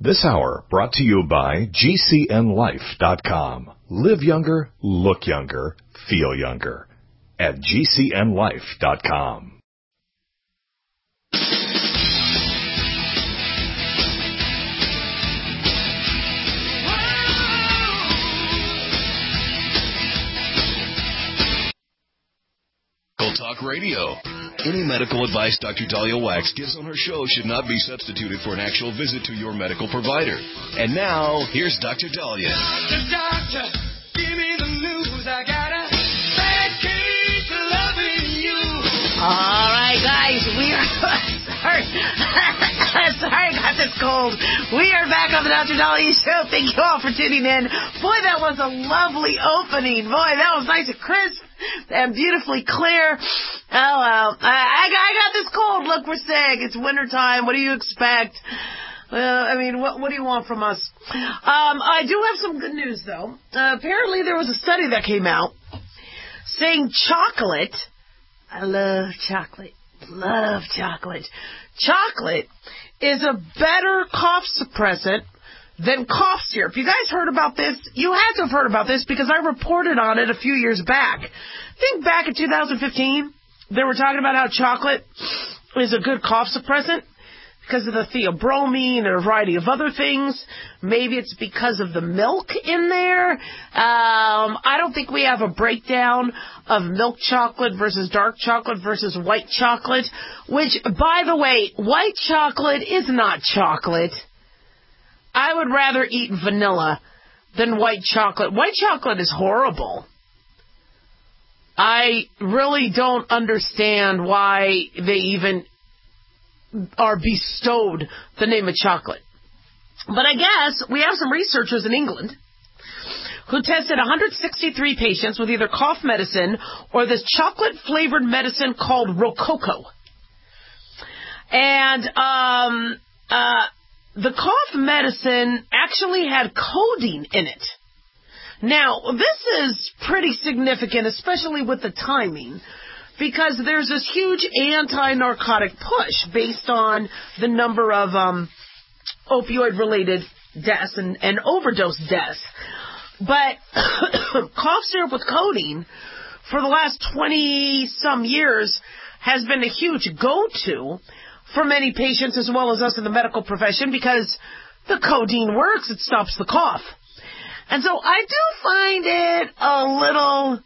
This hour brought to you by GCNLife.com. Live younger, look younger, feel younger at GCNLife.com. Talk Radio. Any medical advice Dr. Dahlia Wax gives on her show should not be substituted for an actual visit to your medical provider. And now, here's Dr. Dahlia. Doctor, give me the news. I got a bad case of loving you. All right, guys, we are... Sorry, I got this cold. We are back on the Dr. Dahlia Show. Thank you all for tuning in. Boy, that was a lovely opening. Boy, that was nice and crisp and beautifully clear. Oh, well, I got this cold. Look, we're sick. It's wintertime. What do you expect? Well, I mean, what do you want from us? I do have some good news, though. Apparently, there was a study that came out saying chocolate. I love chocolate. Love chocolate. Chocolate is a better cough suppressant than cough syrup. You guys heard about this? You had to have heard about this because I reported on it a few years back. I think back in 2015, they were talking about how chocolate is a good cough suppressant because of the theobromine and a variety of other things. Maybe it's because of the milk in there. I don't think we have a breakdown of milk chocolate versus dark chocolate versus white chocolate, which, by the way, white chocolate is not chocolate. I would rather eat vanilla than white chocolate. White chocolate is horrible. I really don't understand why they even are bestowed the name of chocolate. But I guess we have some researchers in England who tested 163 patients with either cough medicine or this chocolate-flavored medicine called Rococo. And the cough medicine actually had codeine in it. Now, this is pretty significant, especially with the timing, because there's this huge anti-narcotic push based on the number of opioid-related deaths and overdose deaths. But cough syrup with codeine for the last 20-some years has been a huge go-to for many patients as well as us in the medical profession because the codeine works. It stops the cough. And so I do find it a little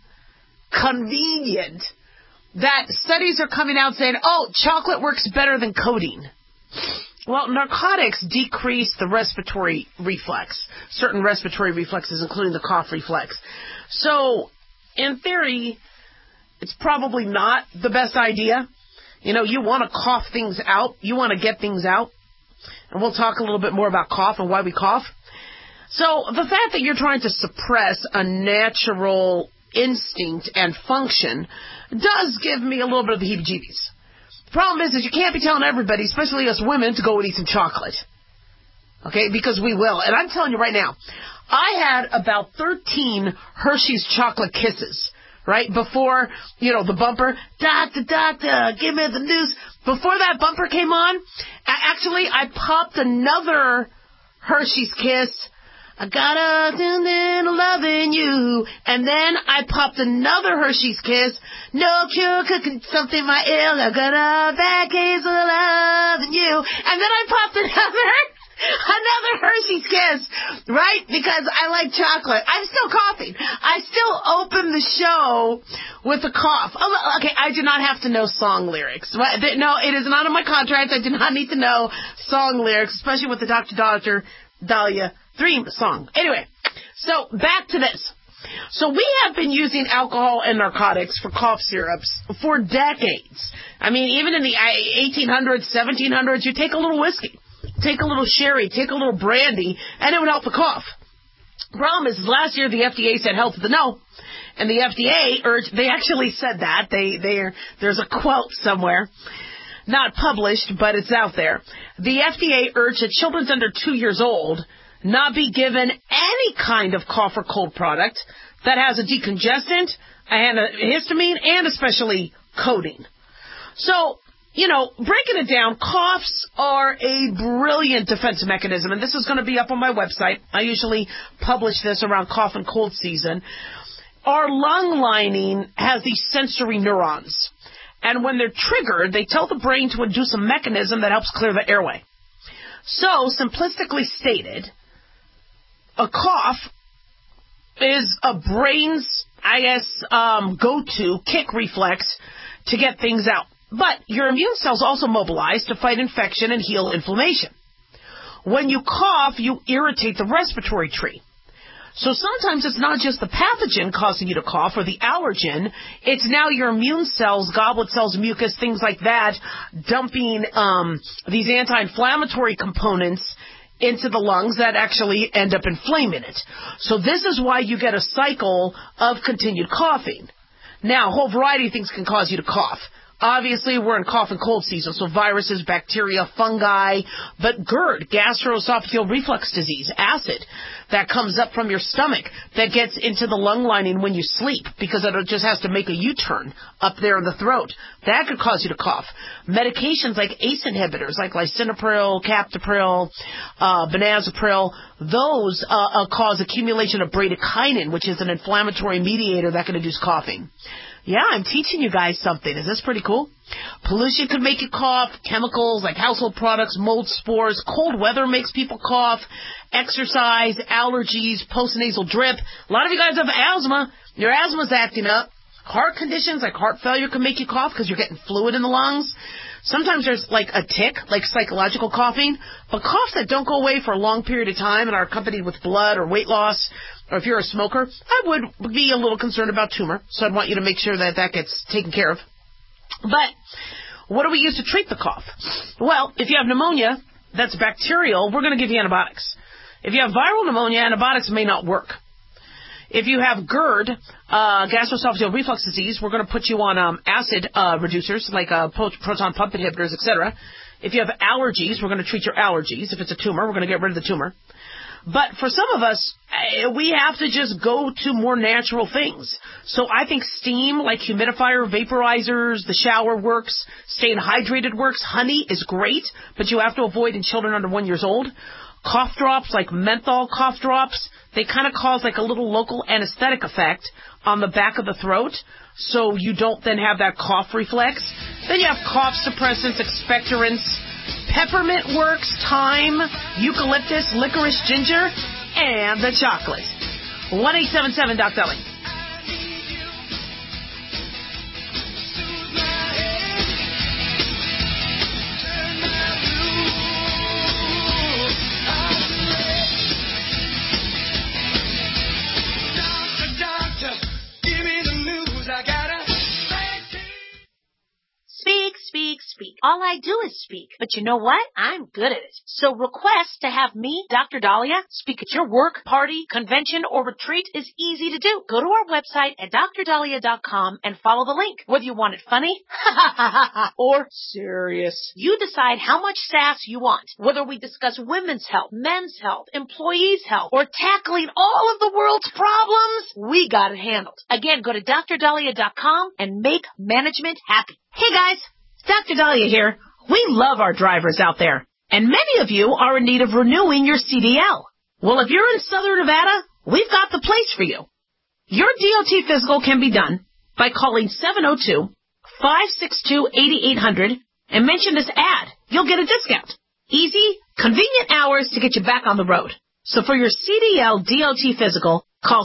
convenient that studies are coming out saying, oh, chocolate works better than codeine. Well, narcotics decrease the respiratory reflex, certain respiratory reflexes, including the cough reflex. So, in theory, it's probably not the best idea. You know, you want to cough things out. You want to get things out. And we'll talk a little bit more about cough and why we cough. So, the fact that you're trying to suppress a natural instinct and function does give me a little bit of the heebie-jeebies. The problem is you can't be telling everybody, especially us women, to go and eat some chocolate. Okay, because we will. And I'm telling you right now, I had about 13 Hershey's chocolate kisses, right? Before, the bumper, doctor, give me the news. Before that bumper came on, I popped another Hershey's kiss. I got a loving you. And then I popped another Hershey's kiss. No cure cooking something my ill. I got a bad case of loving you. And then I popped another Hershey's kiss, right? Because I like chocolate. I'm still coughing. I still open the show with a cough. Oh, okay, I do not have to know song lyrics. No, it is not in my contract. I do not need to know song lyrics, especially with the Dr. Dahlia theme song. Anyway, so back to this. So we have been using alcohol and narcotics for cough syrups for decades. I mean, even in the 1800s, 1700s, you take a little whiskey, take a little sherry, take a little brandy, and it would help the cough. Problem is, last year the FDA said hell to the no. And the FDA urged, they actually said that. There's a quote somewhere. Not published, but it's out there. The FDA urged that children under 2 years old not be given any kind of cough or cold product that has a decongestant, a histamine, and especially codeine. So breaking it down, coughs are a brilliant defense mechanism, and this is going to be up on my website. I usually publish this around cough and cold season. Our lung lining has these sensory neurons, and when they're triggered, they tell the brain to induce a mechanism that helps clear the airway. So, simplistically stated, a cough is a brain's, go-to kick reflex to get things out. But your immune cells also mobilize to fight infection and heal inflammation. When you cough, you irritate the respiratory tree. So sometimes it's not just the pathogen causing you to cough or the allergen, it's now your immune cells, goblet cells, mucus, things like that, dumping these anti-inflammatory components into the lungs that actually end up inflaming it. So this is why you get a cycle of continued coughing. Now, a whole variety of things can cause you to cough. Obviously, we're in cough and cold season, so viruses, bacteria, fungi, but GERD, gastroesophageal reflux disease, acid, that comes up from your stomach that gets into the lung lining when you sleep because it just has to make a U-turn up there in the throat. That could cause you to cough. Medications like ACE inhibitors, like lisinopril, captopril, benazepril, those cause accumulation of bradykinin, which is an inflammatory mediator that can induce coughing. Yeah, I'm teaching you guys something. Is this pretty cool? Pollution could make you cough. Chemicals like household products, mold spores. Cold weather makes people cough. Exercise, allergies, postnasal drip. A lot of you guys have asthma. Your asthma's acting up. Heart conditions like heart failure can make you cough because you're getting fluid in the lungs. Sometimes there's like a tic, like psychological coughing, but coughs that don't go away for a long period of time and are accompanied with blood or weight loss, or if you're a smoker, I would be a little concerned about tumor, so I'd want you to make sure that that gets taken care of. But what do we use to treat the cough? Well, if you have pneumonia that's bacterial, we're going to give you antibiotics. If you have viral pneumonia, antibiotics may not work. If you have GERD, gastroesophageal reflux disease, we're going to put you on acid reducers like proton pump inhibitors, etc. If you have allergies, we're going to treat your allergies. If it's a tumor, we're going to get rid of the tumor. But for some of us, we have to just go to more natural things. So I think steam, like humidifier, vaporizers, the shower works. Staying hydrated works. Honey is great, but you have to avoid in children under 1 year old. Cough drops, like menthol cough drops, they kind of cause like a little local anesthetic effect on the back of the throat, so you don't then have that cough reflex. Then you have cough suppressants, expectorants. Peppermint works, thyme, eucalyptus, licorice, ginger, and the chocolate. 1-877-DOC-DARLING. Speak. All I do is speak. But you know what? I'm good at it. So request to have me, Dr. Dahlia, speak at your work, party, convention, or retreat is easy to do. Go to our website at drdahlia.com and follow the link. Whether you want it funny or serious, you decide how much sass you want. Whether we discuss women's health, men's health, employees' health, or tackling all of the world's problems, we got it handled. Again, go to drdahlia.com and make management happy. Hey guys, Dr. Dahlia here. We love our drivers out there, and many of you are in need of renewing your CDL. Well, if you're in Southern Nevada, we've got the place for you. Your DOT physical can be done by calling 702-562-8800 and mention this ad. You'll get a discount. Easy, convenient hours to get you back on the road. So for your CDL DOT physical, call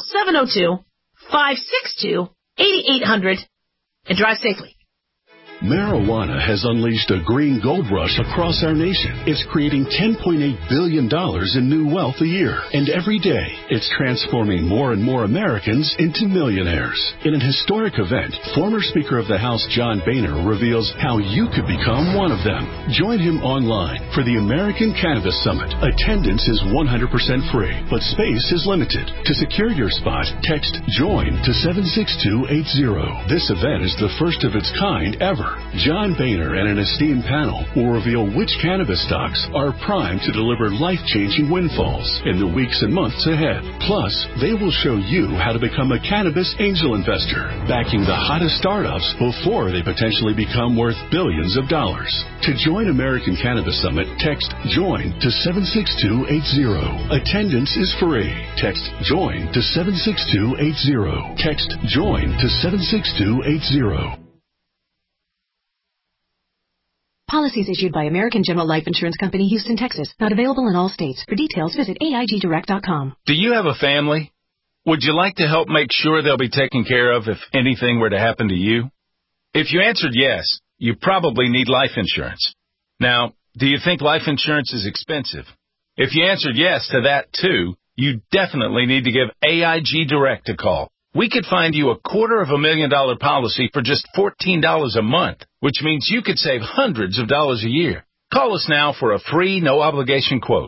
702-562-8800 and drive safely. Marijuana has unleashed a green gold rush across our nation. It's creating $10.8 billion in new wealth a year. And every day, it's transforming more and more Americans into millionaires. In an historic event, former Speaker of the House John Boehner reveals how you could become one of them. Join him online for the American Cannabis Summit. Attendance is 100% free, but space is limited. To secure your spot, text JOIN to 76280. This event is the first of its kind ever over. John Boehner and an esteemed panel will reveal which cannabis stocks are primed to deliver life-changing windfalls in the weeks and months ahead. Plus, they will show you how to become a cannabis angel investor, backing the hottest startups before they potentially become worth billions of dollars. To join American Cannabis Summit, text JOIN to 76280. Attendance is free. Text JOIN to 76280. Text JOIN to 76280. Policies issued by American General Life Insurance Company, Houston, Texas. Not available in all states. For details, visit AIGdirect.com. Do you have a family? Would you like to help make sure they'll be taken care of if anything were to happen to you? If you answered yes, you probably need life insurance. Now, do you think life insurance is expensive? If you answered yes to that too, you definitely need to give AIG Direct a call. We could find you a $250,000 policy for just $14 a month, which means you could save hundreds of dollars a year. Call us now for a free, no-obligation quote.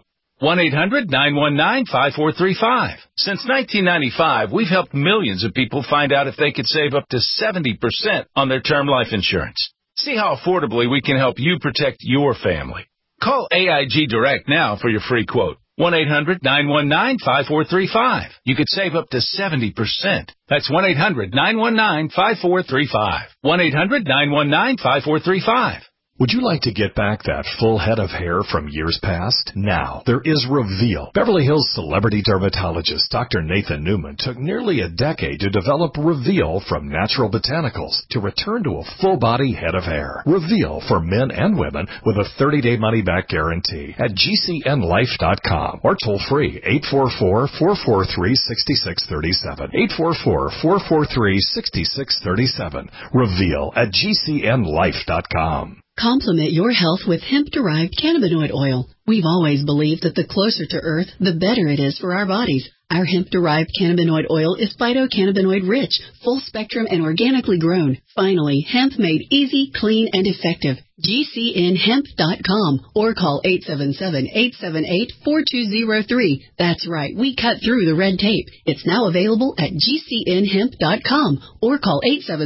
1-800-919-5435. Since 1995, we've helped millions of people find out if they could save up to 70% on their term life insurance. See how affordably we can help you protect your family. Call AIG Direct now for your free quote. 1-800-919-5435. You could save up to 70%. That's 1-800-919-5435. 1-800-919-5435. Would you like to get back that full head of hair from years past? Now, there is Reveal. Beverly Hills celebrity dermatologist Dr. Nathan Newman took nearly a decade to develop Reveal from natural botanicals to return to a full-body head of hair. Reveal for men and women with a 30-day money-back guarantee at GCNlife.com or toll-free 844-443-6637. 844-443-6637. Reveal at GCNlife.com. Complement your health with hemp-derived cannabinoid oil. We've always believed that the closer to Earth, the better it is for our bodies. Our hemp-derived cannabinoid oil is phytocannabinoid-rich, full-spectrum, and organically grown. Finally, hemp made easy, clean, and effective. GCNhemp.com or call 877-878-4203. That's right, we cut through the red tape. It's now available at GCNhemp.com or call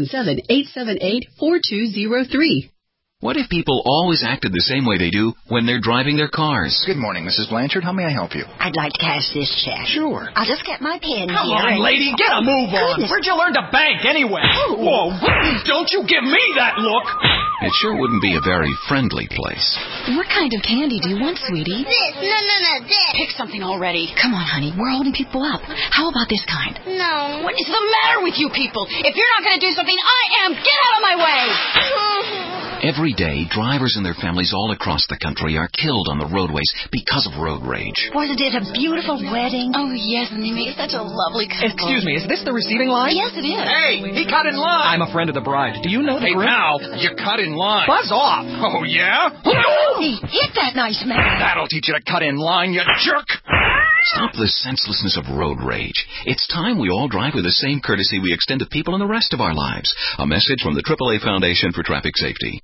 877-878-4203. What if people always acted the same way they do when they're driving their cars? Good morning, Mrs. Blanchard. How may I help you? I'd like to cash this check. Sure. I'll just get my pen Come here. on, lady, get a move on. Goodness. Where'd you learn to bank anyway? Whoa, don't you give me that look. It sure wouldn't be a very friendly place. What kind of candy do you want, sweetie? This. No, this. Pick something already. Come on, honey. We're holding people up. How about this kind? No. What is the matter with you people? If you're not going to do something, I am. Get out of my way. Every day, drivers and their families all across the country are killed on the roadways because of road rage. Wasn't it a beautiful wedding? Oh, yes, and they made such a lovely couple. Excuse me, is this the receiving line? Yes, it is. Hey, he cut in line. I'm a friend of the bride. Do you know the Hey, groom? pal, you cut in line. Buzz off. Oh, yeah? He hit that nice man. That'll teach you to cut in line, you jerk. Stop the senselessness of road rage. It's time we all drive with the same courtesy we extend to people in the rest of our lives. A message from the AAA Foundation for Traffic Safety.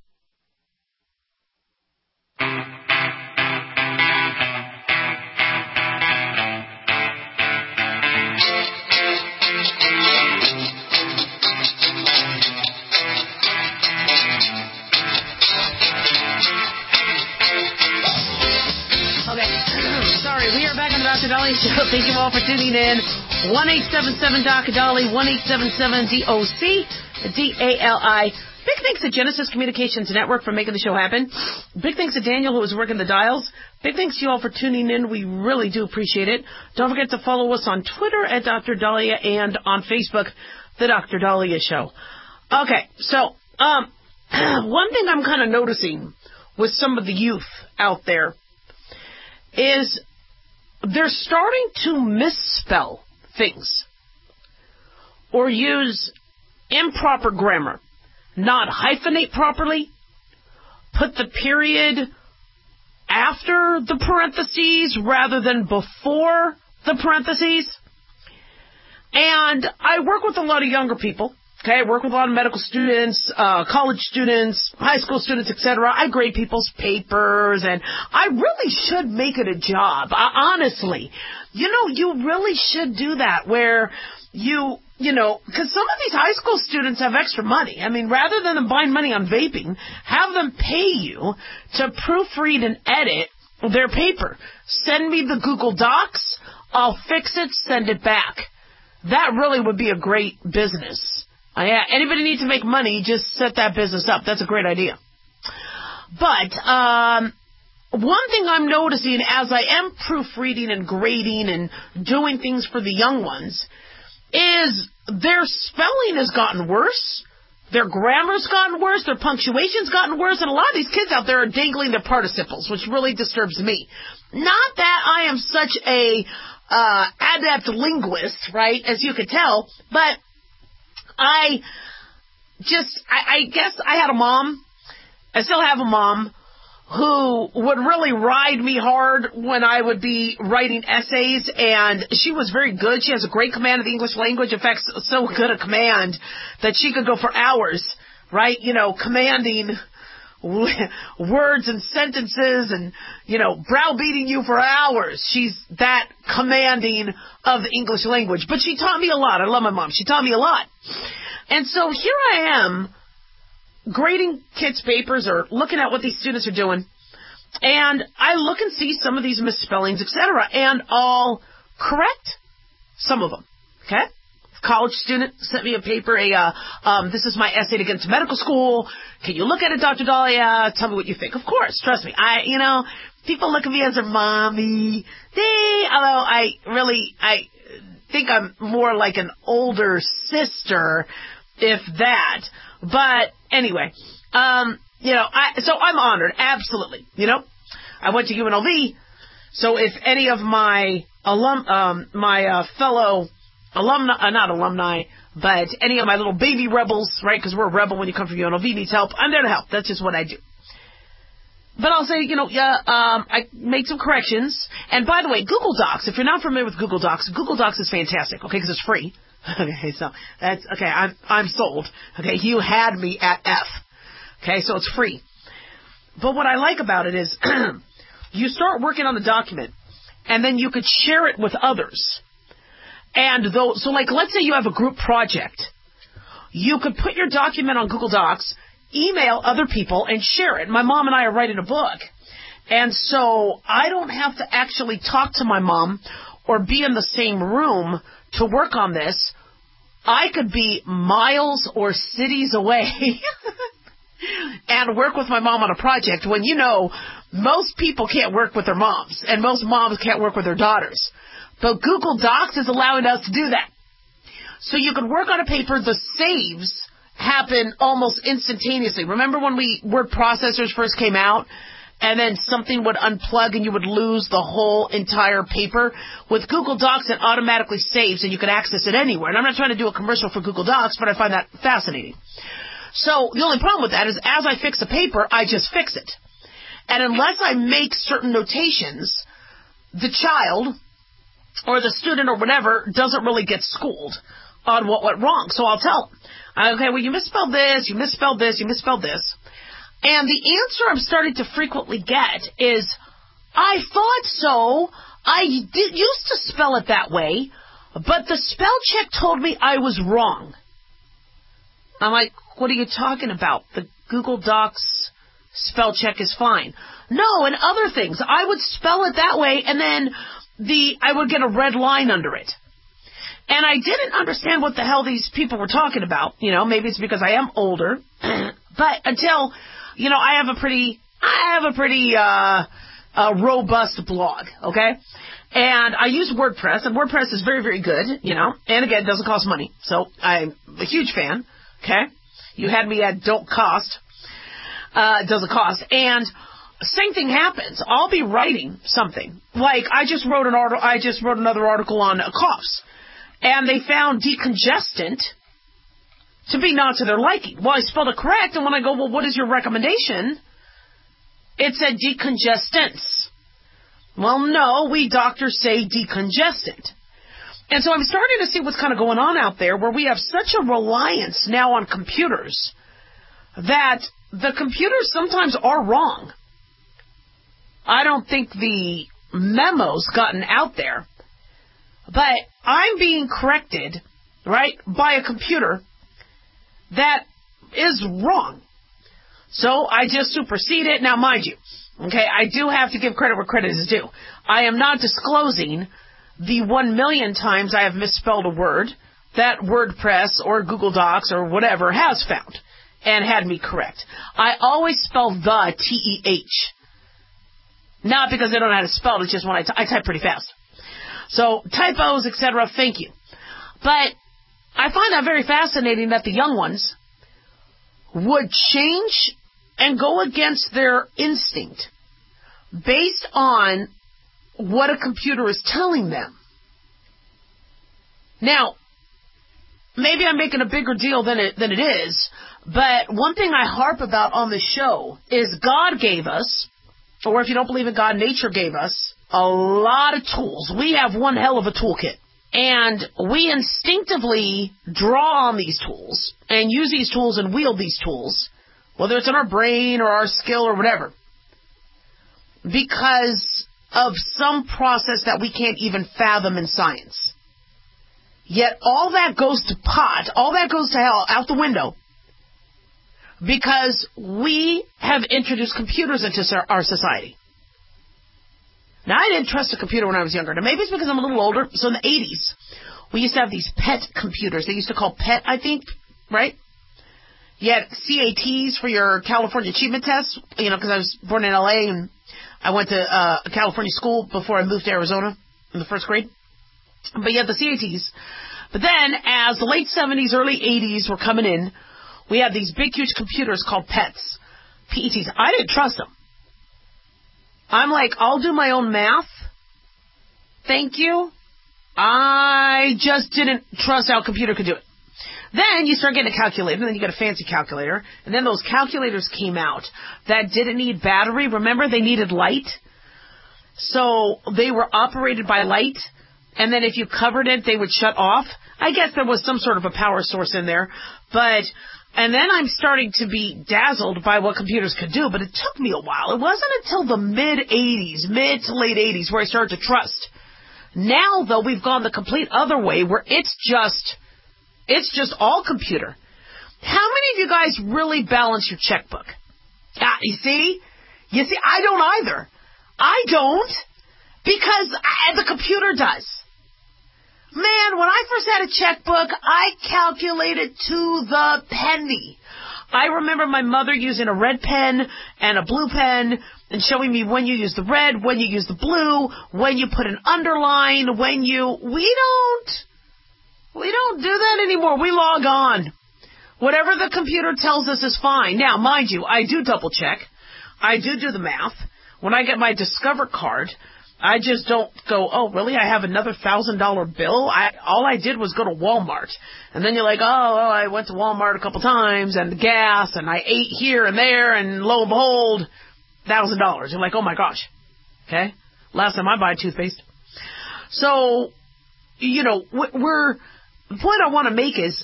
Sorry, we are back on the Dr. Dolly Show. Thank you all for tuning in. 1-877-Dr. Dolly, 1-877-DOC-DALI. Big thanks to Genesis Communications Network for making the show happen. Big thanks to Daniel, who was working the dials. Big thanks to you all for tuning in. We really do appreciate it. Don't forget to follow us on Twitter at Dr. Dahlia and on Facebook, The Dr. Dahlia Show. Okay, so one thing I'm kind of noticing with some of the youth out there is they're starting to misspell things or use improper grammar, not hyphenate properly, put the period after the parentheses rather than before the parentheses. And I work with a lot of younger people. Okay, I work with a lot of medical students, college students, high school students, etc. I grade people's papers, and I really should make it a job. Honestly, you know, you really should do that, where you because some of these high school students have extra money. I mean, rather than them buying money on vaping, have them pay you to proofread and edit their paper. Send me the Google Docs. I'll fix it, send it back. That really would be a great business. Anybody needs to make money, just set that business up. That's a great idea. But one thing I'm noticing as I am proofreading and grading and doing things for the young ones is their spelling has gotten worse. Their grammar's gotten worse. Their punctuation's gotten worse. And a lot of these kids out there are dangling their participles, which really disturbs me. Not that I am such a adept linguist, right, as you could tell, but I guess I had a mom, I still have a mom, who would really ride me hard when I would be writing essays, and she was very good. She has a great command of the English language. In fact, so good a command that she could go for hours, right, commanding words and sentences and, browbeating you for hours. She's that commanding of the English language. But she taught me a lot. I love my mom. She taught me a lot. And so here I am grading kids' papers or looking at what these students are doing. And I look and see some of these misspellings, etc. And I'll correct some of them. Okay? College student sent me a paper, this is my essay to get into medical school. Can you look at it, Dr. Dahlia? Tell me what you think. Of course, trust me. People look at me as their mommy. Although I think I'm more like an older sister, if that. But anyway, so I'm honored, absolutely. I went to UNLV, so if any of my fellow alumni, not alumni, but any of my little baby rebels, right, because we're a rebel when you come from UNLV, needs help, I'm there to help. That's just what I do. But I'll say, I made some corrections. And by the way, Google Docs, if you're not familiar with Google Docs is fantastic, okay, because it's free. Okay, so that's, okay, I'm sold. Okay, you had me at F. Okay, so it's free. But what I like about it is you start working on the document, and then you could share it with others. And so let's say you have a group project. You could put your document on Google Docs, email other people, and share it. My mom and I are writing a book. And so I don't have to actually talk to my mom or be in the same room to work on this. I could be miles or cities away and work with my mom on a project when, most people can't work with their moms, and most moms can't work with their daughters. But Google Docs is allowing us to do that. So you could work on a paper, the saves happen almost instantaneously. Remember when word processors first came out, and then something would unplug and you would lose the whole entire paper? With Google Docs, it automatically saves and you can access it anywhere. And I'm not trying to do a commercial for Google Docs, but I find that fascinating. So the only problem with that is as I fix a paper, I just fix it. And unless I make certain notations, the child or the student or whatever doesn't really get schooled on what went wrong. So I'll tell them, okay, well, you misspelled this, you misspelled this, you misspelled this. And the answer I'm starting to frequently get is, I thought so. I used to spell it that way, but the spell check told me I was wrong. I'm like, what are you talking about? The Google Docs spell check is fine. No, and other things. I would spell it that way, and then I would get a red line under it. And I didn't understand what the hell these people were talking about. Maybe it's because I am older. But until, I have a pretty robust blog, okay? And I use WordPress, and WordPress is very, very good, And again, it doesn't cost money. So I'm a huge fan, okay? You had me at don't cost. It doesn't cost. And same thing happens. I'll be writing something. Like I just wrote another article on coughs. And they found decongestant to be not to their liking. Well, I spelled it correct, and when I go, well, what is your recommendation? It said decongestants. Well, no, we doctors say decongestant. And so I'm starting to see what's kind of going on out there where we have such a reliance now on computers that the computers sometimes are wrong. I don't think the memo's gotten out there. But I'm being corrected right, by a computer that is wrong. So I just supersede it. Now, mind you, okay, I do have to give credit where credit is due. I am not disclosing the 1 million times I have misspelled a word that WordPress or Google Docs or whatever has found and had me correct. I always spell the T-E-H. Not because I don't know how to spell it, it's just when I type pretty fast. So typos, etc., thank you. But I find that very fascinating that the young ones would change and go against their instinct based on what a computer is telling them. Now, maybe I'm making a bigger deal than it is, but one thing I harp about on the show is God gave us, or if you don't believe in God, nature gave us a lot of tools. We have one hell of a toolkit. And we instinctively draw on these tools and use these tools and wield these tools, whether it's in our brain or our skill or whatever, because of some process that we can't even fathom in science. Yet all that goes to pot, all that goes to hell, out the window, because we have introduced computers into our society. Now, I didn't trust a computer when I was younger. Now, maybe it's because I'm a little older. So in the 80s, we used to have these PET computers. They used to call PET, I think, right? You had CATs for your California Achievement Test, because I was born in L.A. and I went to a California school before I moved to Arizona in the first grade. But you had the CATs. But then, as the late 70s, early 80s were coming in, we had these big, huge computers called PETs, PETs. I didn't trust them. I'm like, I'll do my own math. Thank you. I just didn't trust how a computer could do it. Then you start getting a calculator, and then you get a fancy calculator, and then those calculators came out that didn't need battery. Remember, they needed light. So they were operated by light, and then if you covered it, they would shut off. I guess there was some sort of a power source in there, and then I'm starting to be dazzled by what computers could do, but it took me a while. It wasn't until the mid to late 80s, where I started to trust. Now, though, we've gone the complete other way, where it's just all computer. How many of you guys really balance your checkbook? You see, I don't either. I don't, because the computer does. Man, when I first had a checkbook, I calculated to the penny. I remember my mother using a red pen and a blue pen and showing me when you use the red, when you use the blue, when you put an underline, we don't do that anymore. We log on. Whatever the computer tells us is fine. Now, mind you, I do double check. I do the math. When I get my Discover card, I just don't go, oh, really? I have another $1,000 bill? All I did was go to Walmart. And then you're like, I went to Walmart a couple times, and the gas, and I ate here and there, and lo and behold, $1,000. You're like, oh my gosh. Okay? Last time I bought toothpaste. So, the point I want to make is,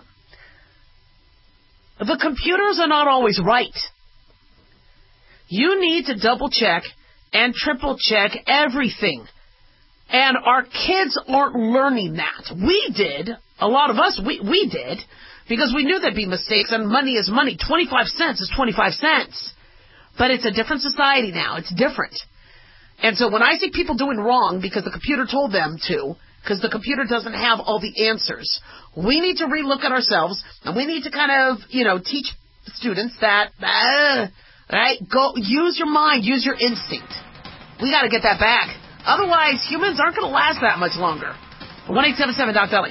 the computers are not always right. You need to double check and triple check everything. And our kids aren't learning that. We did. A lot of us, we did. Because we knew there'd be mistakes, and money is money. 25 cents is 25 cents. But it's a different society now. It's different. And so when I see people doing wrong because the computer told them to, because the computer doesn't have all the answers, we need to relook at ourselves, and we need to kind of, teach students that, right, go, use your mind, use your instinct. We got to get that back. Otherwise, humans aren't going to last that much longer. 1-877-DOC-DELI.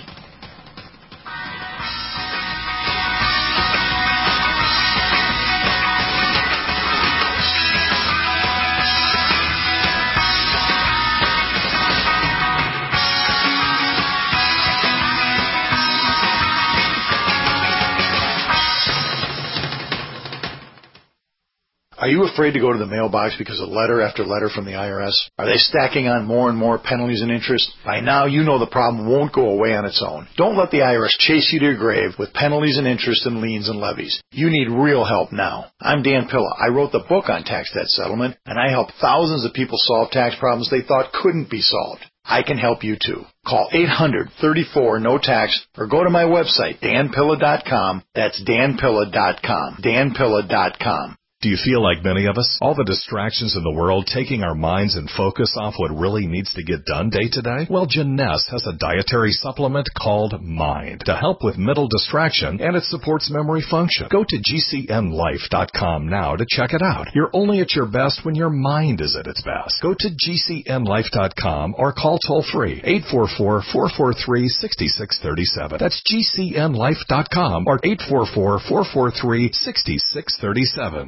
Are you afraid to go to the mailbox because of letter after letter from the IRS? Are they stacking on more and more penalties and interest? By now, you know the problem won't go away on its own. Don't let the IRS chase you to your grave with penalties and interest and liens and levies. You need real help now. I'm Dan Pilla. I wrote the book on tax debt settlement, and I help thousands of people solve tax problems they thought couldn't be solved. I can help you too. Call 800-34-NO-TAX or go to my website, danpilla.com. That's danpilla.com. danpilla.com. Do you feel like many of us? All the distractions in the world taking our minds and focus off what really needs to get done day to day? Well, Jeunesse has a dietary supplement called Mind to help with mental distraction, and it supports memory function. Go to GCNlife.com now to check it out. You're only at your best when your mind is at its best. Go to GCNlife.com or call toll-free 844-443-6637. That's GCNlife.com or 844-443-6637.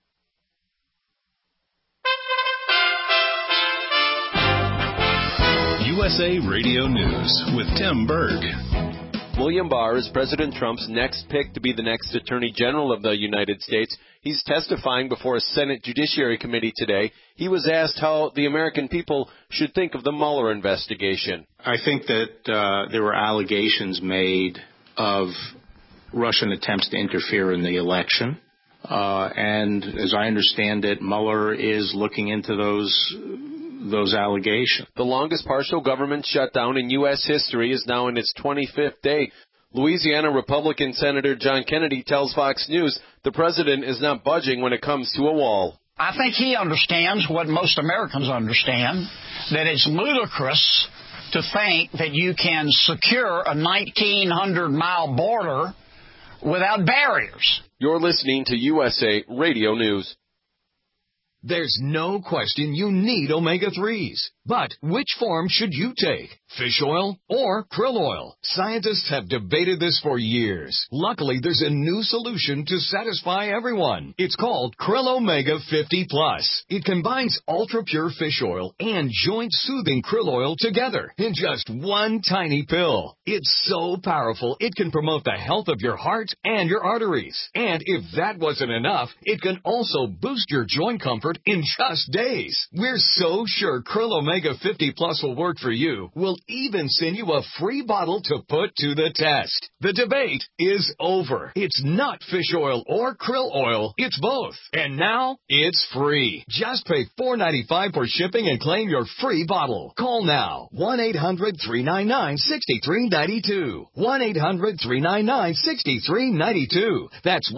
USA Radio News with Tim Berg. William Barr is President Trump's next pick to be the next Attorney General of the United States. He's testifying before a Senate Judiciary Committee today. He was asked how the American people should think of the Mueller investigation. I think that there were allegations made of Russian attempts to interfere in the election. And as I understand it, Mueller is looking into those allegations. The longest partial government shutdown in U.S. history is now in its 25th day. Louisiana Republican Senator John Kennedy tells Fox News the president is not budging when it comes to a wall. I think he understands what most Americans understand, that it's ludicrous to think that you can secure a 1,900-mile border without barriers. You're listening to USA Radio News. There's no question you need omega-3s. But which form should you take? Fish oil or krill oil? Scientists have debated this for years. Luckily, there's a new solution to satisfy everyone. It's called Krill Omega 50 Plus. It combines ultra-pure fish oil and joint-soothing krill oil together in just one tiny pill. It's so powerful, it can promote the health of your heart and your arteries. And if that wasn't enough, it can also boost your joint comfort in just days. We're so sure Krill Omega 50 Plus will work for you. We'll even send you a free bottle to put to the test. The debate is over. It's not fish oil or krill oil. It's both. And now it's free. Just pay $4.95 for shipping and claim your free bottle. Call now. 1-800-399-6392. 1-800-399-6392. That's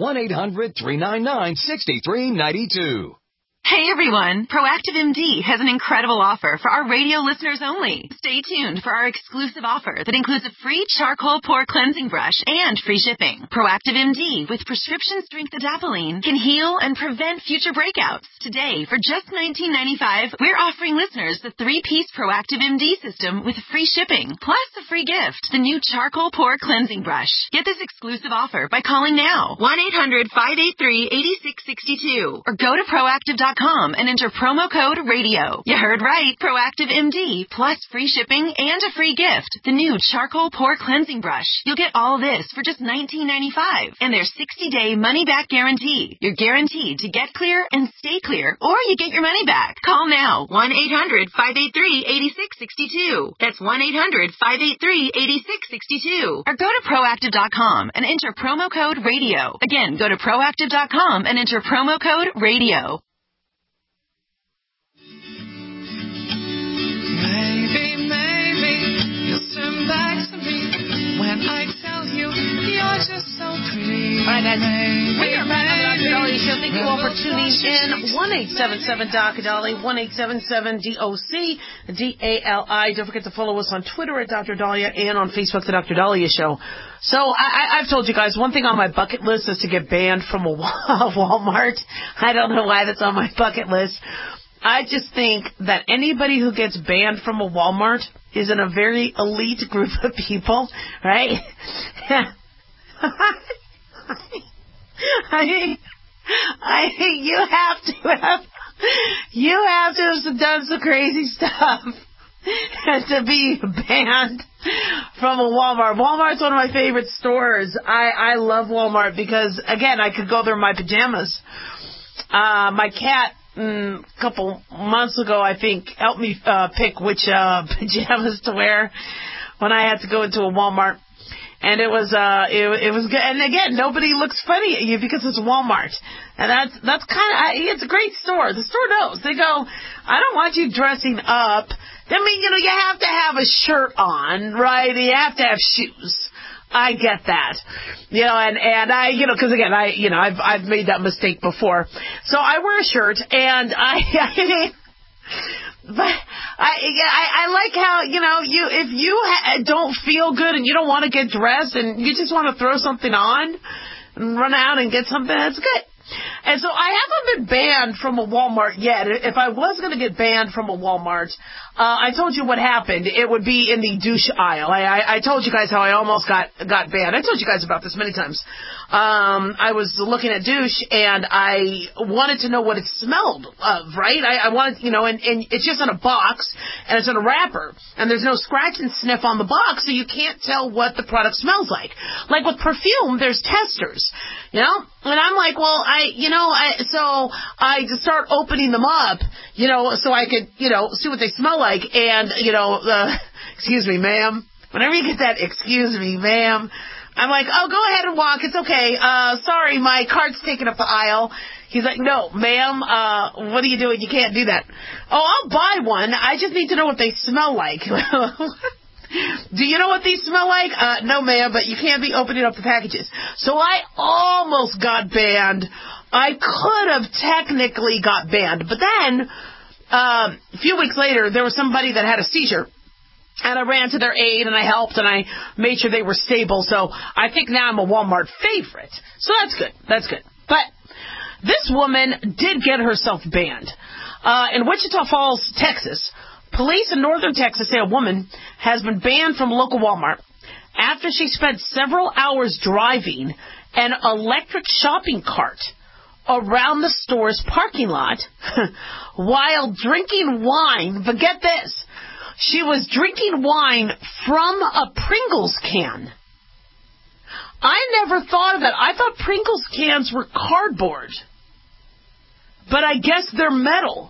1-800-399-6392. Hey everyone, Proactive MD has an incredible offer for our radio listeners only. Stay tuned for our exclusive offer that includes a free charcoal pore cleansing brush and free shipping. Proactive MD with prescription strength adapalene can heal and prevent future breakouts. Today, for just $19.95, we're offering listeners the 3-piece Proactive MD system with free shipping, plus a free gift, the new charcoal pore cleansing brush. Get this exclusive offer by calling now, 1-800-583-8662, or go to proactive.com and enter promo code RADIO. You heard right. Proactive MD plus free shipping and a free gift. The new charcoal pore cleansing brush. You'll get all this for just $19.95. And their 60-day money-back guarantee. You're guaranteed to get clear and stay clear, or you get your money back. Call now. 1-800-583-8662. That's 1-800-583-8662. Or go to proactive.com and enter promo code RADIO. Again, go to proactive.com and enter promo code RADIO. Maybe you'll turn back to me when I tell you you're just so pretty. All right, guys. We are back on the Dr. Dahlia Show. Thank you all for tuning in. 1-877-DOC-DALI, 1-877-DOC-DALI. Don't forget to follow us on Twitter at Dr. Dahlia and on Facebook, The Dr. Dahlia Show. So I've told you guys, one thing on my bucket list is to get banned from a Walmart. I don't know why that's on my bucket list. I just think that anybody who gets banned from a Walmart is in a very elite group of people, right? I think you have to have done some crazy stuff to be banned from a Walmart. Walmart's one of my favorite stores. I love Walmart because, again, I could go there in my pajamas. My cat, a couple months ago, I think, helped me pick which pajamas to wear when I had to go into a Walmart. And it was good. And again, nobody looks funny at you because it's Walmart. And that's kind of, it's a great store. The store knows. They go, I don't want you dressing up. I mean, you have to have a shirt on, right? You have to have shoes. I get that, and I, because again, I've made that mistake before. So I wear a shirt, and but I like how, if you don't feel good and you don't want to get dressed and you just want to throw something on and run out and get something, that's good. And so I haven't been banned from a Walmart yet. If I was going to get banned from a Walmart, I told you what happened. It would be in the douche aisle. I told you guys how I almost got banned. I told you guys about this many times. I was looking at douche, and I wanted to know what it smelled of, right? I wanted, and it's just in a box, and it's in a wrapper, and there's no scratch and sniff on the box, so you can't tell what the product smells like. Like with perfume, there's testers, and I'm like, well, so I start opening them up, so I could, see what they smell like, and, excuse me, ma'am. Whenever you get that, excuse me, ma'am, I'm like, oh, go ahead and walk. It's okay. Sorry, my cart's taking up the aisle. He's like, no, ma'am, what are you doing? You can't do that. Oh, I'll buy one. I just need to know what they smell like. Do you know what these smell like? No, ma'am, but you can't be opening up the packages. So I almost got banned. I could have technically got banned. But then, a few weeks later, there was somebody that had a seizure. And I ran to their aid, and I helped, and I made sure they were stable. So I think now I'm a Walmart favorite. So that's good. That's good. But this woman did get herself banned. In Wichita Falls, Texas, police in northern Texas say a woman has been banned from a local Walmart after she spent several hours driving an electric shopping cart around the store's parking lot while drinking wine. But get this. She was drinking wine from a Pringles can. I never thought of that. I thought Pringles cans were cardboard. But I guess they're metal.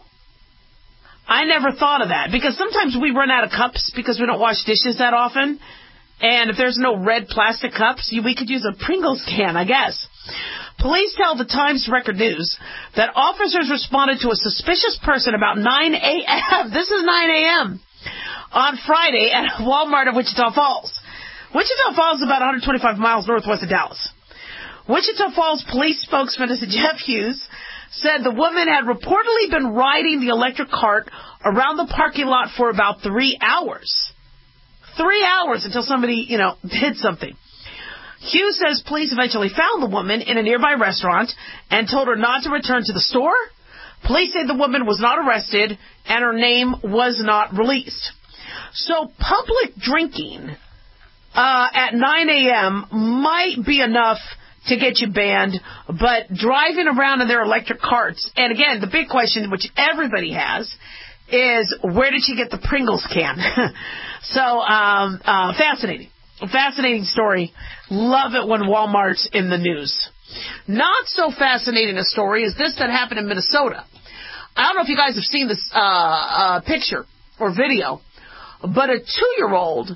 I never thought of that. Because sometimes we run out of cups because we don't wash dishes that often. And if there's no red plastic cups, we could use a Pringles can, I guess. Police tell the Times Record News that officers responded to a suspicious person about 9 a.m. This is 9 a.m. on Friday at Walmart of Wichita Falls. Wichita Falls is about 125 miles northwest of Dallas. Wichita Falls police spokesman Jeff Hughes said the woman had reportedly been riding the electric cart around the parking lot for about 3 hours. 3 hours until somebody, did something. Hughes says police eventually found the woman in a nearby restaurant and told her not to return to the store. Police say the woman was not arrested and her name was not released. So public drinking at 9 a.m. might be enough to get you banned, but driving around in their electric carts, and again, the big question, which everybody has, is where did she get the Pringles can? So, fascinating. Fascinating story. Love it when Walmart's in the news. Not so fascinating a story is this that happened in Minnesota. I don't know if you guys have seen this picture or video, but a 2-year-old,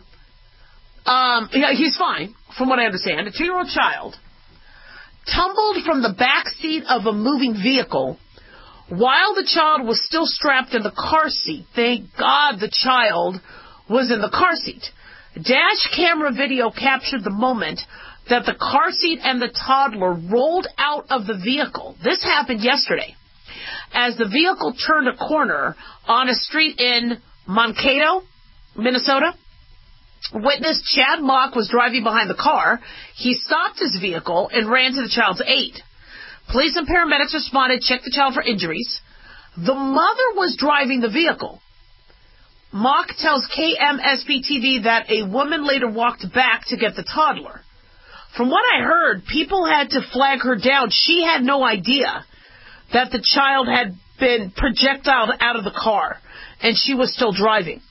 he's fine, from what I understand, a 2-year-old child tumbled from the back seat of a moving vehicle while the child was still strapped in the car seat. Thank God the child was in the car seat. Dash camera video captured the moment that the car seat and the toddler rolled out of the vehicle. This happened yesterday as the vehicle turned a corner on a street in Mankato, Minnesota. Witness Chad Mock was driving behind the car. He stopped his vehicle and ran to the child's aid. Police and paramedics responded, checked the child for injuries. The mother was driving the vehicle. Mock tells KMSP-TV that a woman later walked back to get the toddler. From what I heard, people had to flag her down. She had no idea that the child had been projectiled out of the car, and she was still driving.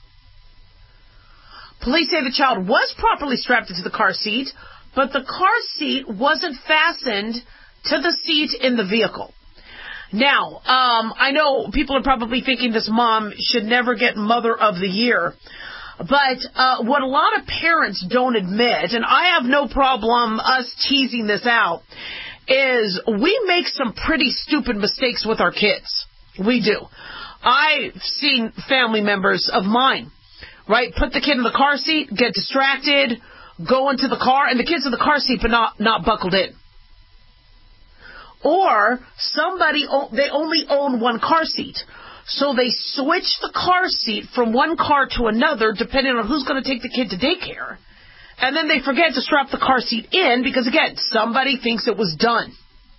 Police say the child was properly strapped into the car seat, but the car seat wasn't fastened to the seat in the vehicle. Now, I know people are probably thinking this mom should never get Mother of the Year, But what a lot of parents don't admit, and I have no problem us teasing this out, is we make some pretty stupid mistakes with our kids. We do. I've seen family members of mine, right, put the kid in the car seat, get distracted, go into the car, and the kid's in the car seat but not buckled in. Or they only own one car seat. So they switch the car seat from one car to another depending on who's going to take the kid to daycare. And then they forget to strap the car seat in because, again, somebody thinks it was done.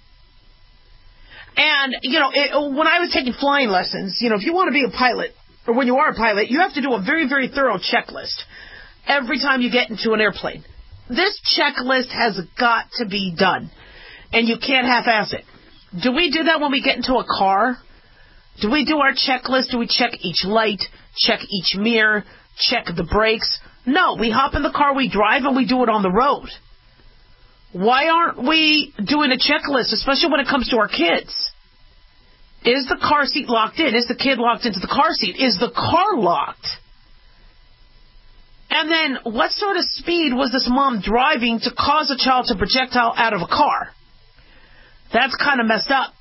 And, when I was taking flying lessons, if you want to be a pilot, or when you are a pilot, you have to do a very, very thorough checklist every time you get into an airplane. This checklist has got to be done, and you can't half-ass it. Do we do that when we get into a car? Do we do our checklist? Do we check each light, check each mirror, check the brakes? No, we hop in the car, we drive, and we do it on the road. Why aren't we doing a checklist, especially when it comes to our kids? Is the car seat locked in? Is the kid locked into the car seat? Is the car locked? And then what sort of speed was this mom driving to cause a child to projectile out of a car? That's kind of messed up.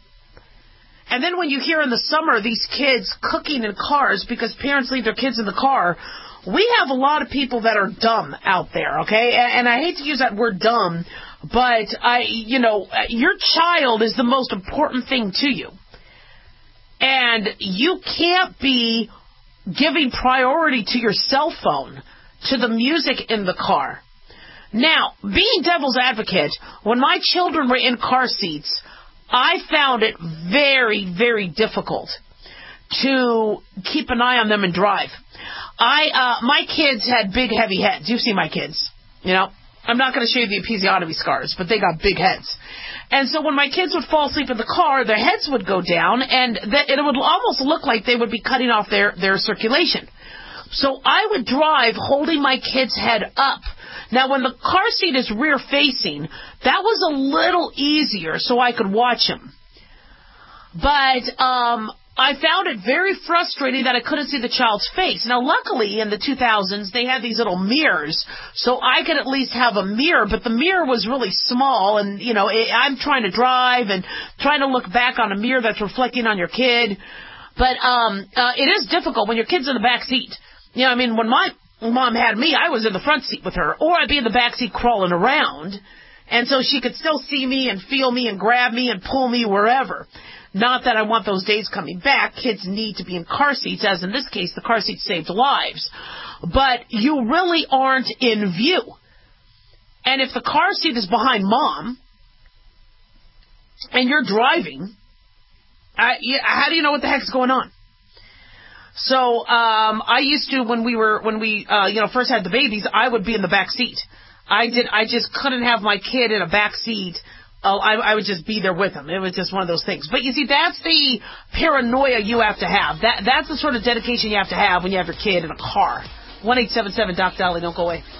And then when you hear in the summer these kids cooking in cars because parents leave their kids in the car, we have a lot of people that are dumb out there, okay? And I hate to use that word dumb, but your child is the most important thing to you. And you can't be giving priority to your cell phone, to the music in the car. Now, being devil's advocate, when my children were in car seats, I found it very, very difficult to keep an eye on them and drive. My kids had big, heavy heads. You've seen my kids. I'm not going to show you the episiotomy scars, but they got big heads. And so when my kids would fall asleep in the car, their heads would go down, and it would almost look like they would be cutting off their circulation. So I would drive holding my kid's head up. Now, when the car seat is rear-facing, that was a little easier so I could watch him. But I found it very frustrating that I couldn't see the child's face. Now, luckily, in the 2000s, they had these little mirrors, so I could at least have a mirror, but the mirror was really small, and, I'm trying to drive and trying to look back on a mirror that's reflecting on your kid. But it is difficult when your kid's in the back seat. When my mom had me, I was in the front seat with her, or I'd be in the back seat crawling around, and so she could still see me and feel me and grab me and pull me wherever. Not that I want those days coming back. Kids need to be in car seats, as in this case, the car seat saved lives. But you really aren't in view. And if the car seat is behind mom, and you're driving, how do you know what the heck's going on? So I used to, when we first had the babies, I would be in the back seat. I just couldn't have my kid in a back seat. I would just be there with him. It was just one of those things. But you see, that's the paranoia you have to have. That's the sort of dedication you have to have when you have your kid in a car. 1-877-DOC-DOLLY. Don't go away.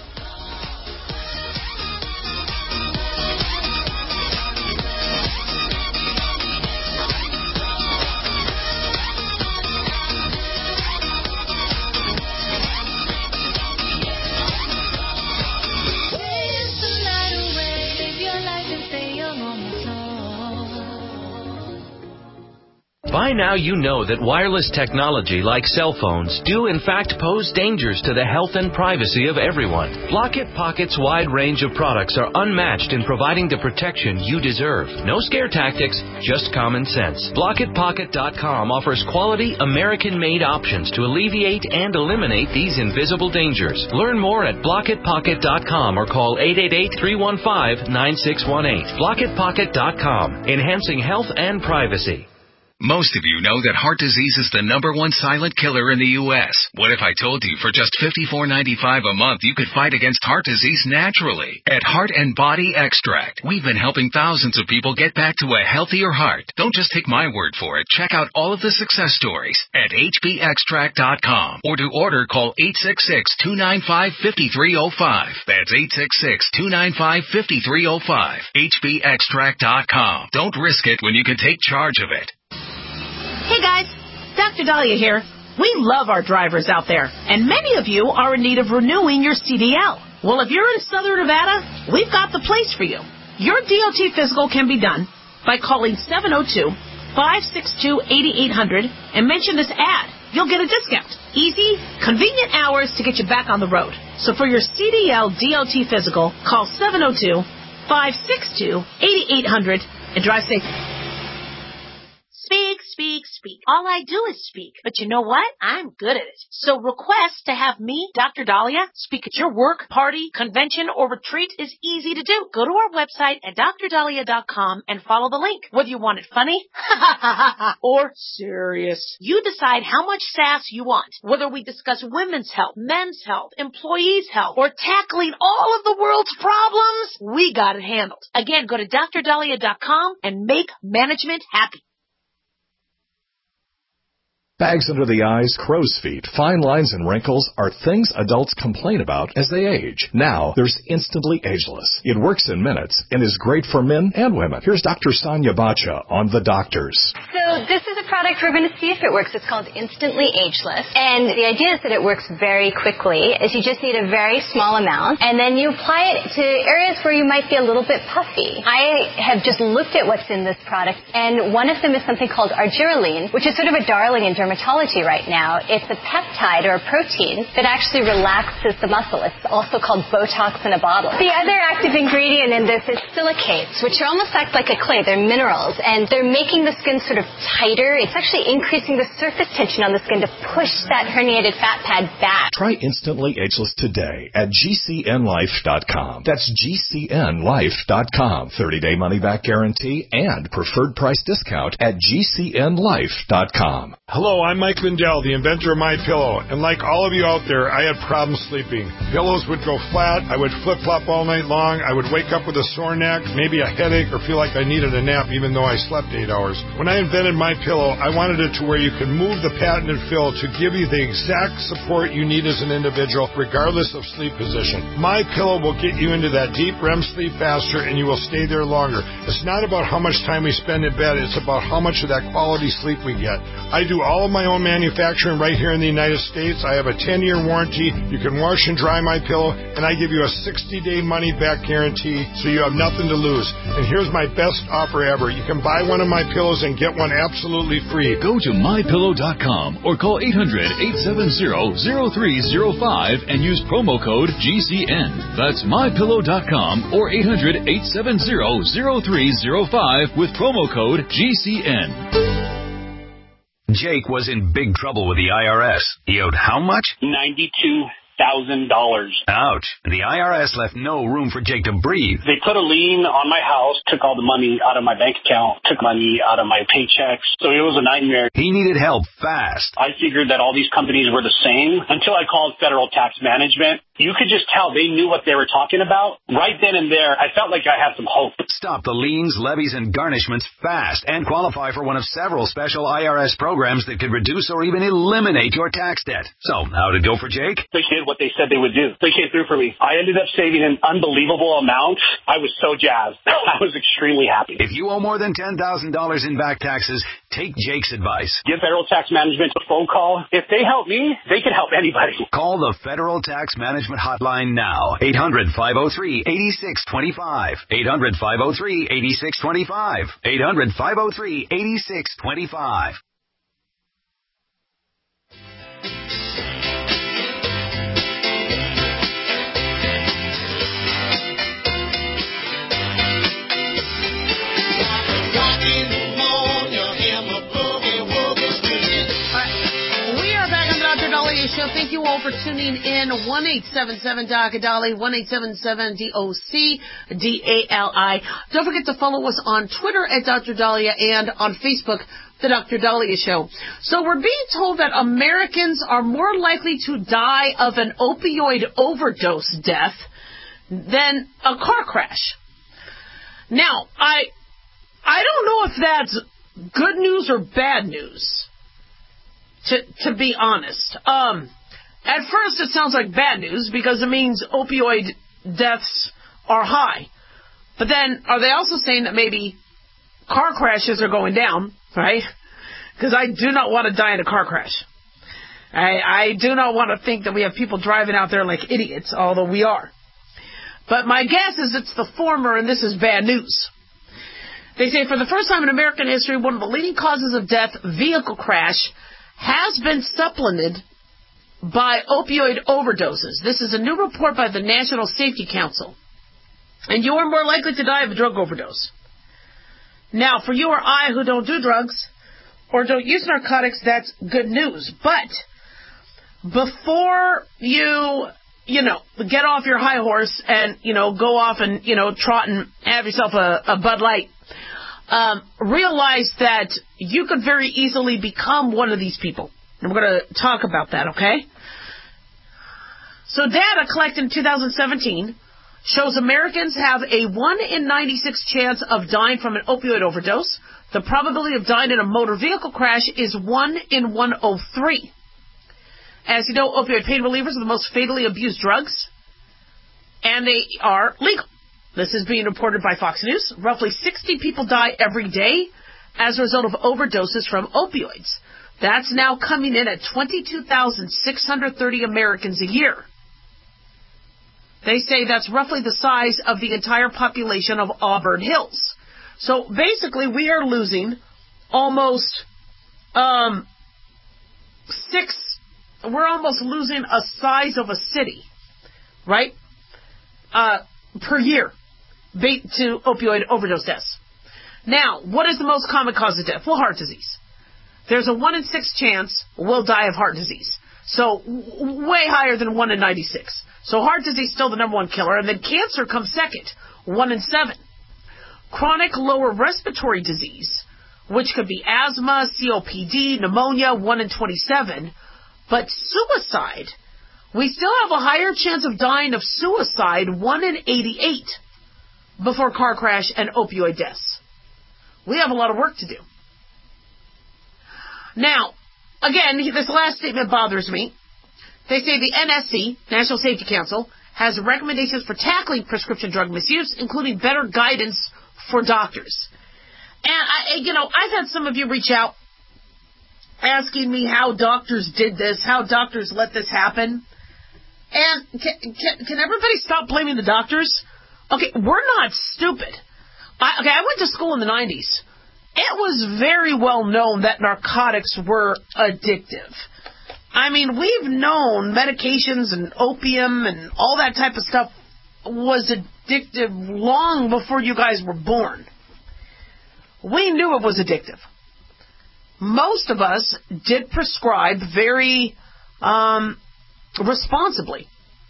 By now you know that wireless technology like cell phones do in fact pose dangers to the health and privacy of everyone. Blockit Pocket's wide range of products are unmatched in providing the protection you deserve. No scare tactics, just common sense. BlockitPocket.com offers quality American-made options to alleviate and eliminate these invisible dangers. Learn more at BlockitPocket.com or call 888-315-9618. BlockitPocket.com, enhancing health and privacy. Most of you know that heart disease is the #1 silent killer in the U.S. What if I told you for just $54.95 a month you could fight against heart disease naturally? At Heart and Body Extract, we've been helping thousands of people get back to a healthier heart. Don't just take my word for it. Check out all of the success stories at hbextract.com, or to order, call 866-295-5305. That's 866-295-5305. hbextract.com. Don't risk it when you can take charge of it. Hey guys, Dr. Dahlia here. We love our drivers out there, and many of you are in need of renewing your CDL. Well, if you're in Southern Nevada, we've got the place for you. Your DOT physical can be done by calling 702-562-8800 and mention this ad. You'll get a discount. Easy, convenient hours to get you back on the road. So for your CDL DOT physical, call 702-562-8800 and drive safe. Speak, speak, speak. All I do is speak. But you know what? I'm good at it. So request to have me, Dr. Dahlia, speak at your work, party, convention, or retreat is easy to do. Go to our website at drdahlia.com and follow the link. Whether you want it funny or serious, you decide how much sass you want. Whether we discuss women's health, men's health, employees' health, or tackling all of the world's problems, we got it handled. Again, go to drdahlia.com and make management happy. Bags under the eyes, crow's feet, fine lines, and wrinkles are things adults complain about as they age. Now, there's Instantly Ageless. It works in minutes and is great for men and women. Here's Dr. Sonia Bacha on The Doctors. So this is a product we're going to see if it works. It's called Instantly Ageless. And the idea is that it works very quickly. Is you just need a very small amount, and then you apply it to areas where you might be a little bit puffy. I have just looked at what's in this product, and one of them is something called argireline, which is sort of a darling in dermatology right now. It's a peptide or a protein that actually relaxes the muscle. It's also called Botox in a bottle. The other active ingredient in this is silicates, which almost act like a clay. They're minerals, and they're making the skin sort of tighter. It's actually increasing the surface tension on the skin to push that herniated fat pad back. Try Instantly Ageless today at GCNlife.com. That's GCNlife.com. 30-day money-back guarantee and preferred price discount at GCNlife.com. Hello, I'm Mike Lindell, the inventor of MyPillow, and like all of you out there, I had problems sleeping. Pillows would go flat, I would flip-flop all night long, I would wake up with a sore neck, maybe a headache, or feel like I needed a nap even though I slept 8 hours. When I invented MyPillow, I wanted it to where you could move the patented fill to give you the exact support you need as an individual, regardless of sleep position. MyPillow will get you into that deep REM sleep faster, and you will stay there longer. It's not about how much time we spend in bed, it's about how much of that quality sleep we get. I do all of my own manufacturing right here in the United States. I have a 10-year warranty. You can wash and dry my pillow, and I give you a 60-day money-back guarantee, so you have nothing to lose. And here's my best offer ever. You can buy one of my pillows and get one absolutely free. Go to mypillow.com or call 800-870-0305 and use promo code GCN. That's mypillow.com or 800-870-0305 with promo code GCN. Jake was in big trouble with the IRS. He owed how much? $92,000. Ouch. The IRS left no room for Jake to breathe. They put a lien on my house, took all the money out of my bank account, took money out of my paychecks. So it was a nightmare. He needed help fast. I figured that all these companies were the same until I called Federal Tax Management. You could just tell they knew what they were talking about. Right then and there, I felt like I had some hope. Stop the liens, levies, and garnishments fast and qualify for one of several special IRS programs that could reduce or even eliminate your tax debt. So, how'd it go for Jake? They did what they said they would do. They came through for me. I ended up saving an unbelievable amount. I was so jazzed. I was extremely happy. If you owe more than $10,000 in back taxes, take Jake's advice. Give Federal Tax Management a phone call. If they help me, they can help anybody. Call the Federal Tax Management hotline now. 800-503-8625. 800-503-8625. 800-503-8625. Show. Thank you all for tuning in. 1-877-DOC-DALI, 1-877-DOC-DALI. Don't forget to follow us on Twitter at Dr. Dahlia and on Facebook, The Dr. Dahlia Show. So we're being told that Americans are more likely to die of an opioid overdose death than a car crash. Now, I don't know if that's good news or bad news. To be honest. At first it sounds like bad news because it means opioid deaths are high. But then are they also saying that maybe car crashes are going down, right? Because I do not want to die in a car crash. I do not want to think that we have people driving out there like idiots, although we are. But my guess is it's the former, and this is bad news. They say for the first time in American history, one of the leading causes of death, vehicle crash, has been supplemented by opioid overdoses. This is a new report by the National Safety Council. And you are more likely to die of a drug overdose. Now, for you or I who don't do drugs or don't use narcotics, that's good news. But before you get off your high horse and, go off and, trot and have yourself a Bud Light, realize that you could very easily become one of these people. And we're going to talk about that, okay? So data collected in 2017 shows Americans have a 1 in 96 chance of dying from an opioid overdose. The probability of dying in a motor vehicle crash is 1 in 103. As you know, opioid pain relievers are the most fatally abused drugs, and they are legal. This is being reported by Fox News. Roughly 60 people die every day as a result of overdoses from opioids. That's now coming in at 22,630 Americans a year. They say that's roughly the size of the entire population of Auburn Hills. So basically, we are losing almost we're almost losing a size of a city, right, per year to opioid overdose deaths. Now, what is the most common cause of death? Well, heart disease. There's a 1 in 6 chance we'll die of heart disease. So way higher than 1 in 96. So heart disease is still the number one killer, and then cancer comes second, 1 in 7. Chronic lower respiratory disease, which could be asthma, COPD, pneumonia, 1 in 27. But suicide, we still have a higher chance of dying of suicide, 1 in 88, before car crash and opioid deaths. We have a lot of work to do. Now, again, this last statement bothers me. They say the NSC, National Safety Council, has recommendations for tackling prescription drug misuse, including better guidance for doctors. And, I've had some of you reach out asking me how doctors did this, how doctors let this happen. And can everybody stop blaming the doctors? Okay, we're not stupid. I went to school in the 90s. It was very well known that narcotics were addictive. I mean, we've known medications and opium and all that type of stuff was addictive long before you guys were born. We knew it was addictive. Most of us did prescribe very responsibly.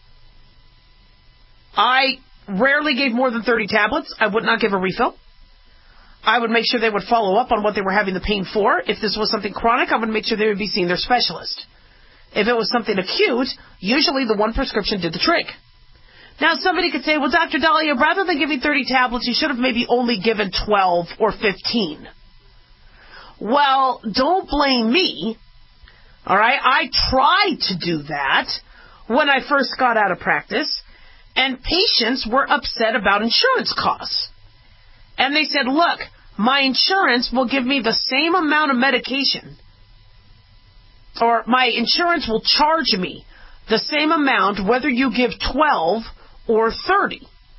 I rarely gave more than 30 tablets. I would not give a refill. I would make sure they would follow up on what they were having the pain for. If this was something chronic, I would make sure they would be seeing their specialist. If it was something acute, usually the one prescription did the trick. Now, somebody could say, well, Dr. Dahlia, rather than giving 30 tablets, you should have maybe only given 12 or 15. Well, don't blame me. All right? I tried to do that when I first got out of practice, and patients were upset about insurance costs. And they said, look, my insurance will give me the same amount of medication, or my insurance will charge me the same amount whether you give 12 or 30.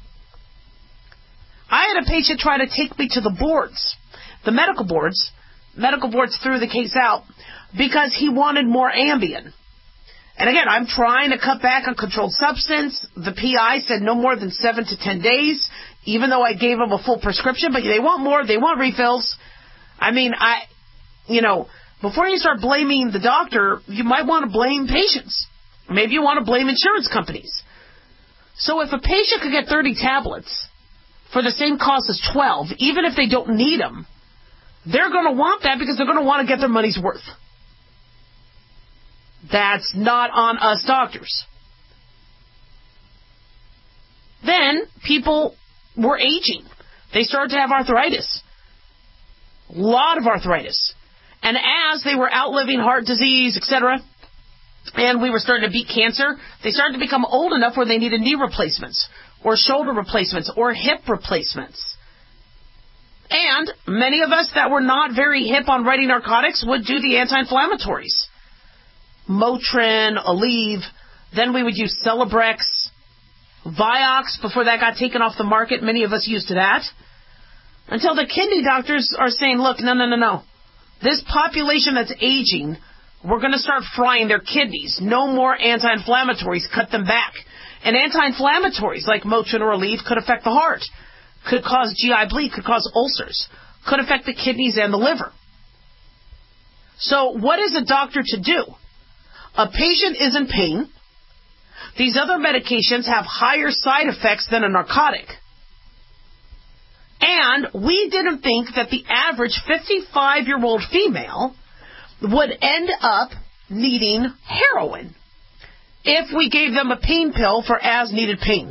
I had a patient try to take me to the boards, the medical boards. Medical boards threw the case out because he wanted more Ambien. And again, I'm trying to cut back on controlled substance. The PI said no more than 7 to 10 days, even though I gave him a full prescription. But they want more. They want refills. I mean, before you start blaming the doctor, you might want to blame patients. Maybe you want to blame insurance companies. So if a patient could get 30 tablets for the same cost as 12, even if they don't need them, they're going to want that because they're going to want to get their money's worth. That's not on us doctors. Then people were aging. They started to have arthritis. A lot of arthritis. And as they were outliving heart disease, etc., and we were starting to beat cancer, they started to become old enough where they needed knee replacements or shoulder replacements or hip replacements. And many of us that were not very hip on writing narcotics would do the anti-inflammatories. Motrin, Aleve. Then we would use Celebrex, Vioxx before that got taken off the market. Many of us used that. Until the kidney doctors are saying, look, no. This population that's aging, we're going to start frying their kidneys. No more anti-inflammatories. Cut them back. And anti-inflammatories like Motrin or Aleve could affect the heart, could cause GI bleed, could cause ulcers, could affect the kidneys and the liver. So what is a doctor to do? A patient is in pain. These other medications have higher side effects than a narcotic. And we didn't think that the average 55-year-old female would end up needing heroin if we gave them a pain pill for as-needed pain.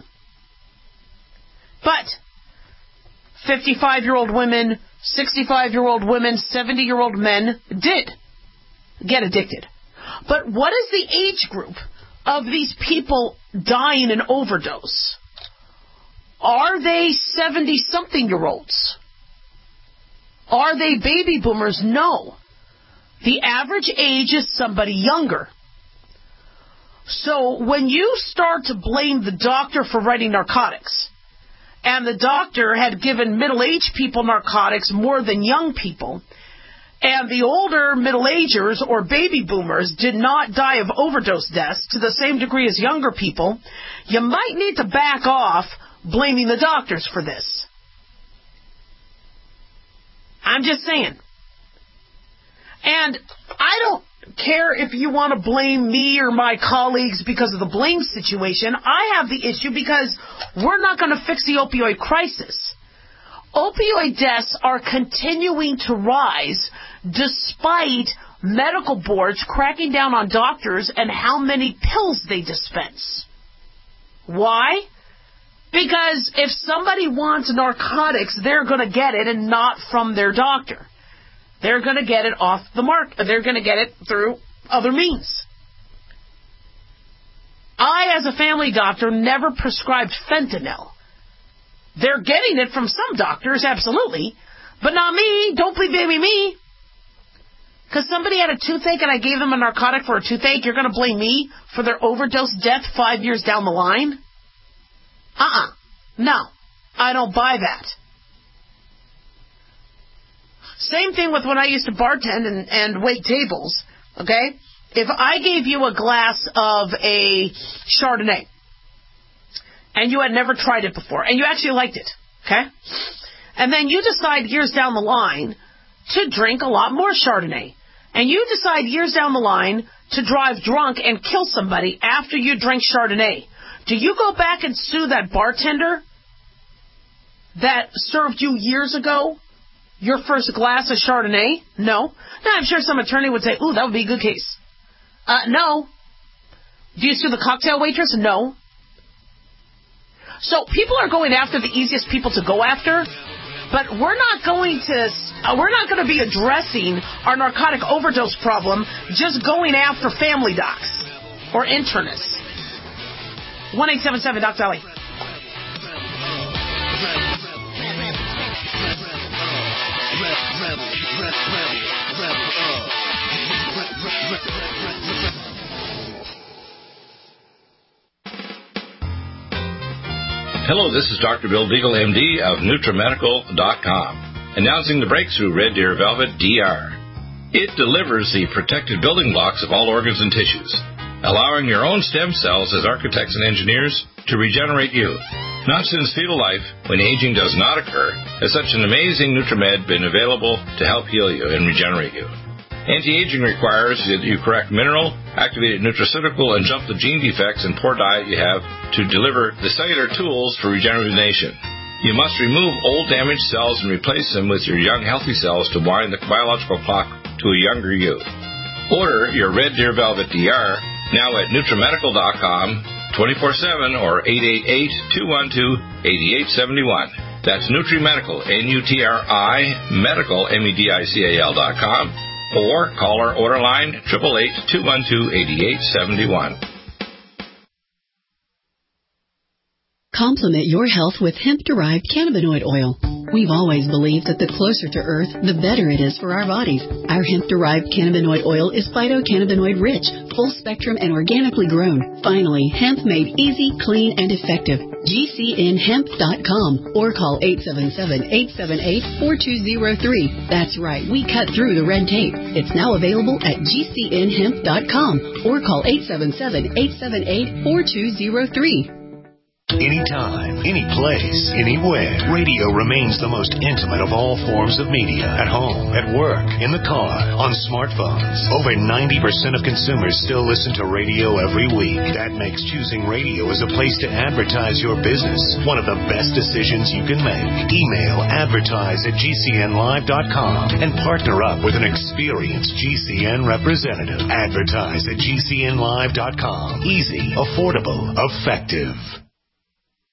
But 55-year-old women, 65-year-old women, 70-year-old men did get addicted. But what is the age group of these people dying in overdose? Are they 70-something-year-olds? Are they baby boomers? No. The average age is somebody younger. So when you start to blame the doctor for writing narcotics, and the doctor had given middle-aged people narcotics more than young people, and the older middle-agers or baby boomers did not die of overdose deaths to the same degree as younger people, you might need to back off blaming the doctors for this. I'm just saying. And I don't care if you want to blame me or my colleagues because of the blame situation. I have the issue because we're not going to fix the opioid crisis. Opioid deaths are continuing to rise despite medical boards cracking down on doctors and how many pills they dispense. Why? Because if somebody wants narcotics, they're going to get it and not from their doctor. They're going to get it off the market. They're going to get it through other means. I, as a family doctor, never prescribed fentanyl. They're getting it from some doctors, absolutely, but not me. Don't blame me. Because somebody had a toothache and I gave them a narcotic for a toothache, you're going to blame me for their overdose death 5 years down the line? No, I don't buy that. Same thing with when I used to bartend and wait tables, okay? If I gave you a glass of a Chardonnay, and you had never tried it before, and you actually liked it, okay? And then you decide years down the line to drink a lot more Chardonnay. And you decide years down the line to drive drunk and kill somebody after you drink Chardonnay. Do you go back and sue that bartender that served you years ago your first glass of Chardonnay? No. Now, I'm sure some attorney would say, ooh, that would be a good case. No. Do you sue the cocktail waitress? No. So people are going after the easiest people to go after, but we're not going to be addressing our narcotic overdose problem just going after family docs or internists. 1-877 Dr. Ali. Hello, this is Dr. Bill Deagle, MD of NutriMedical.com, announcing the breakthrough Red Deer Velvet DR. It delivers the protected building blocks of all organs and tissues, allowing your own stem cells as architects and engineers to regenerate you. Not since fetal life, when aging does not occur, has such an amazing NutriMed been available to help heal you and regenerate you. Anti-aging requires that you correct mineral, activated nutraceutical, and jump the gene defects and poor diet you have to deliver the cellular tools for rejuvenation. You must remove old damaged cells and replace them with your young healthy cells to wind the biological clock to a younger you. Order your Red Deer Velvet DR now at NutriMedical.com 24/7 or 888-212-8871. That's NutriMedical, N-U-T-R-I, Medical, MEDICAL.com. Or call our order line 888-212-8871. Complement your health with hemp-derived cannabinoid oil. We've always believed that the closer to Earth, the better it is for our bodies. Our hemp-derived cannabinoid oil is phytocannabinoid rich, full spectrum, and organically grown. Finally, hemp made easy, clean, and effective. GCNhemp.com or call 877-878-4203. That's right, we cut through the red tape. It's now available at GCNhemp.com or call 877-878-4203. Anytime, any place, anywhere. Radio remains the most intimate of all forms of media. At home, at work, in the car, on smartphones. Over 90% of consumers still listen to radio every week. That makes choosing radio as a place to advertise your business one of the best decisions you can make. Email advertise@gcnlive.com and partner up with an experienced GCN representative. Advertise at gcnlive.com. Easy, affordable, effective.